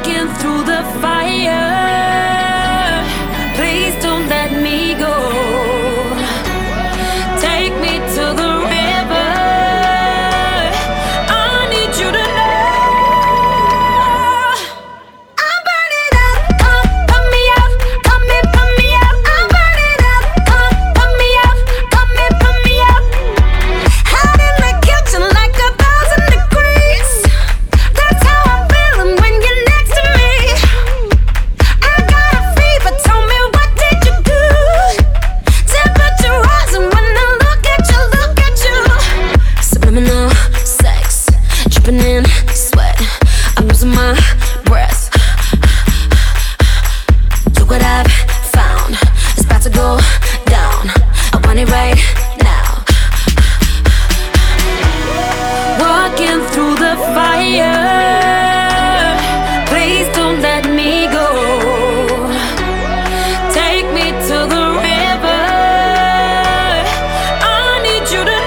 Walking through the fire, please don't let me go. Take me to the river, I need you to know I'm burning up, pump me up, pump me up. I'm burning up, pump me up, pump me up. Hot in the kitchen like 1,000 degrees. That's how I'm feeling when you're next to me. I got a fever, tell me what did you do? Temperature rising when I look at you, Subliminal sex, dripping in sweat. I'm losing my breath. Look what I've found, it's about to go down. I want it right now. Walking through the fire, please don't let me go. Take me to the river, I need you to know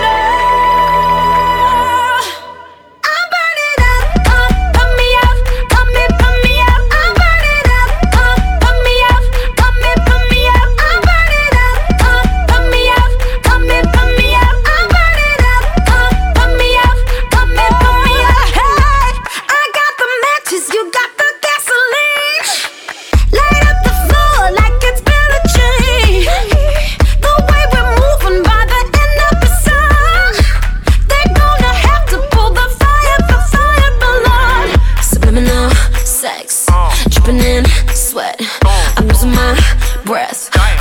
I'm burning up, pump me up, pump me up. I'm burning up, pump me up, pump me up. I'm burning up, pump me up, pump me up. I'm burning up, pump me up, pump me up. Hey, I got the matches, you got the gasoline. Light up the floor like it's been a dream. The way we're moving by the end of the song, they're gonna have to pull the fire alarm. Subliminal sex, dripping in sweat. I'm losing my breath.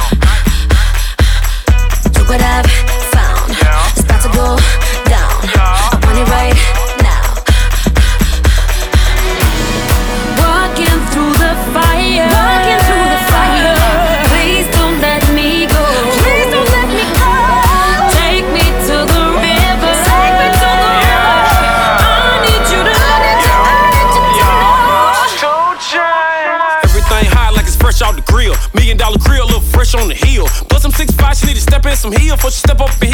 Look what I've found, it's about to go down. I want it right now. Walking through the fire, please don't let me go. Take me to the river, I need you to know. Everything hot like it's fresh out the grill. $1 million grill, look fresh on the hill. Plus I'm 6'5", she need to step in some heel before she step up